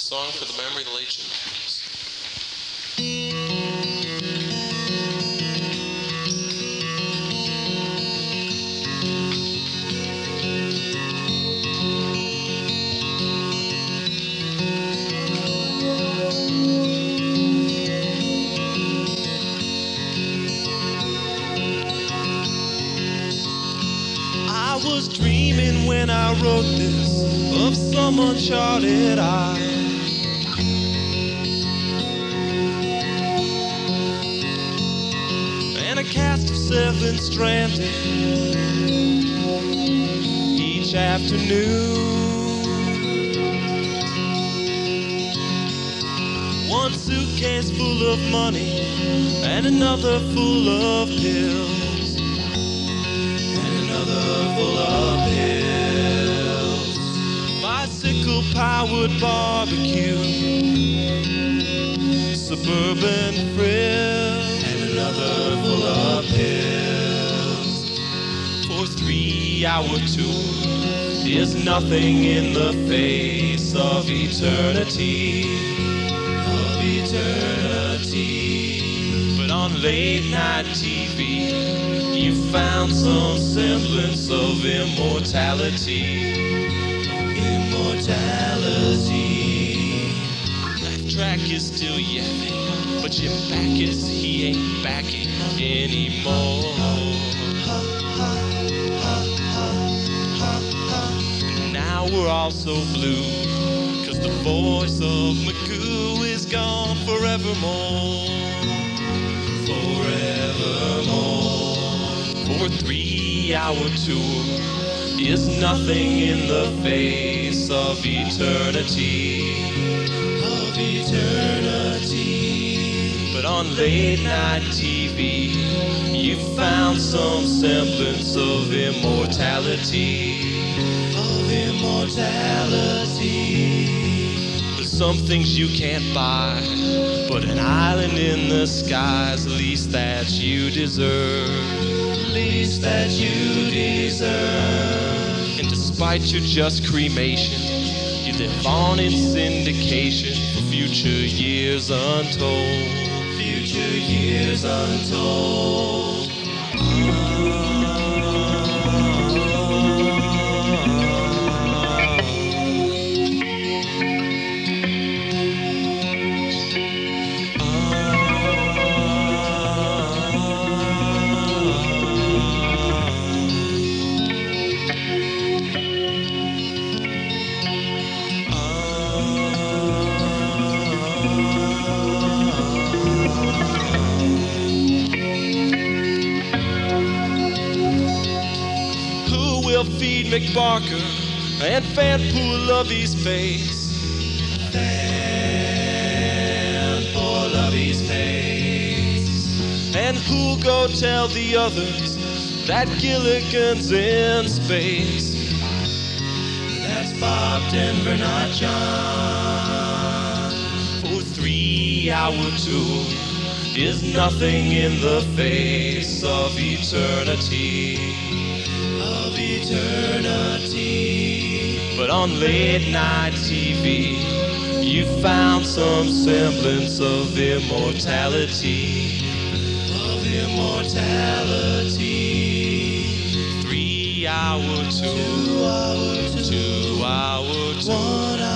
Song for the memory of the late Jim Davis. I was dreaming when I wrote this of some uncharted isle, and a cast of 7 stranded each afternoon. One suitcase full of money and another full of pills, full of pills. Bicycle-powered barbecue, suburban frill, and another full of pills. For 3-hour tour is nothing in the face of eternity, But on late-night TV, you found some semblance of immortality. Laugh track is still yapping, but Jim Backus, he ain't backing anymore. Now we're all so blue, 'cause the voice of Magoo is gone forevermore. For a 3-hour tour is nothing in the face of eternity, But on late-night TV, you found some semblance of immortality, There's some things you can't buy, but an island in the sky's the least that you deserve. And despite your just cremation, you live on in syndication for future years untold. Feed McBarker and fan poor Lovey's face. And who'll go tell the others that Gilligan's in space? That's Bob Denver, not John. For 3-hour tour is nothing in the face of eternity. But on late-night TV, you found some semblance of immortality, 3-hour tour, 2-hour tour.